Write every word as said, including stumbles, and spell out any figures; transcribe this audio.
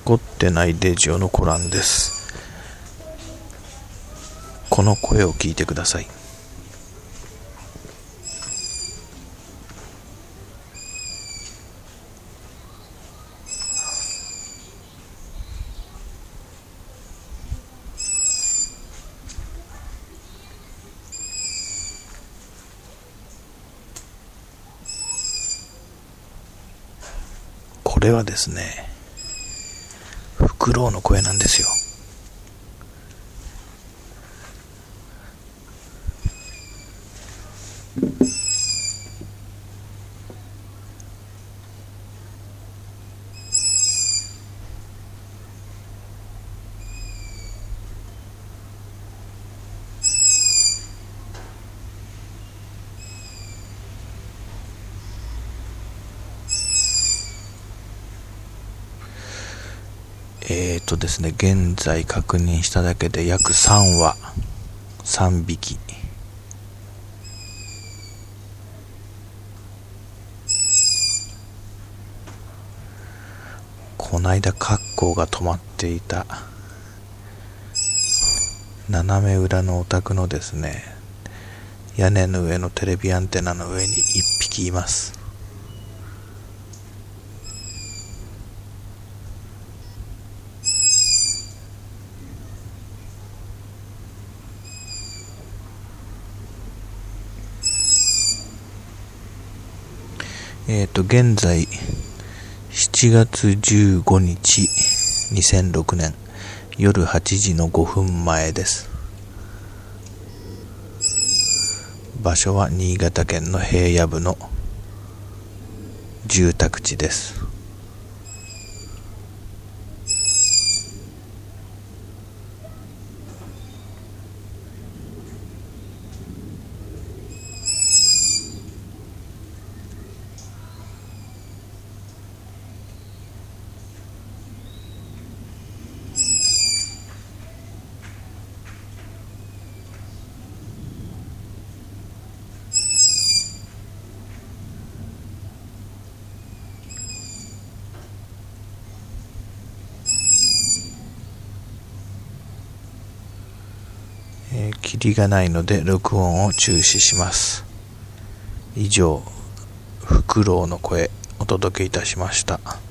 凝ってないデジオのコランです。この声を聞いてください。これはですね、フクロウの声なんですよ。えーとですね、現在確認しただけで約さんわ、さんびき。こないだカッコウが止まっていた斜め裏のお宅のですね、屋根の上のテレビアンテナの上にいっぴきいます。えーと、現在、しちがつじゅうごにち、にせんろくねん、夜はちじのごふんまえです。場所は新潟県の平野部の住宅地です。えー、キリがないので録音を中止します。以上、フクロウの声お届けいたしました。